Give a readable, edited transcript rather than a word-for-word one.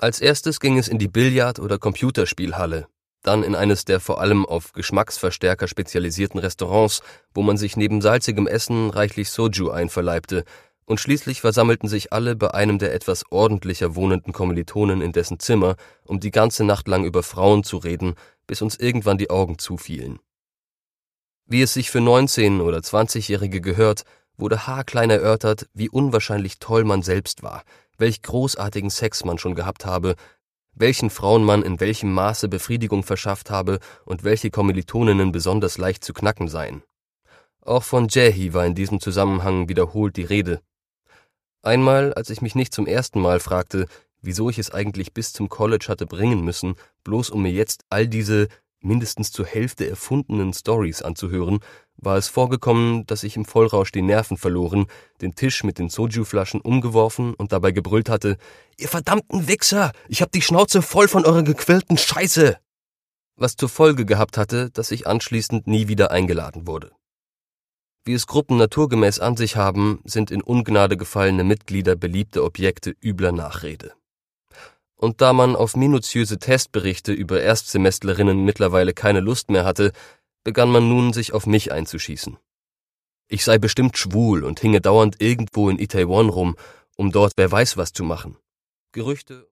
Als erstes ging es in die Billard- oder Computerspielhalle, dann in eines der vor allem auf Geschmacksverstärker spezialisierten Restaurants, wo man sich neben salzigem Essen reichlich Soju einverleibte, und schließlich versammelten sich alle bei einem der etwas ordentlicher wohnenden Kommilitonen in dessen Zimmer, um die ganze Nacht lang über Frauen zu reden, bis uns irgendwann die Augen zufielen. Wie es sich für 19- oder 20-Jährige gehört, wurde haarklein erörtert, wie unwahrscheinlich toll man selbst war, welch großartigen Sex man schon gehabt habe, welchen Frauen man in welchem Maße Befriedigung verschafft habe und welche Kommilitoninnen besonders leicht zu knacken seien. Auch von Jaehi war in diesem Zusammenhang wiederholt die Rede. Einmal, als ich mich nicht zum ersten Mal fragte, wieso ich es eigentlich bis zum College hatte bringen müssen, bloß um mir jetzt all diese mindestens zur Hälfte erfundenen Stories anzuhören, war es vorgekommen, dass ich im Vollrausch die Nerven verloren, den Tisch mit den Soju-Flaschen umgeworfen und dabei gebrüllt hatte: »Ihr verdammten Wichser! Ich hab die Schnauze voll von eurer gequillten Scheiße!« Was zur Folge gehabt hatte, dass ich anschließend nie wieder eingeladen wurde. Wie es Gruppen naturgemäß an sich haben, sind in Ungnade gefallene Mitglieder beliebte Objekte übler Nachrede. Und da man auf minutiöse Testberichte über Erstsemestrerinnen mittlerweile keine Lust mehr hatte, begann man nun, sich auf mich einzuschießen. Ich sei bestimmt schwul und hinge dauernd irgendwo in Itaewon rum, um dort wer weiß was zu machen. Gerüchte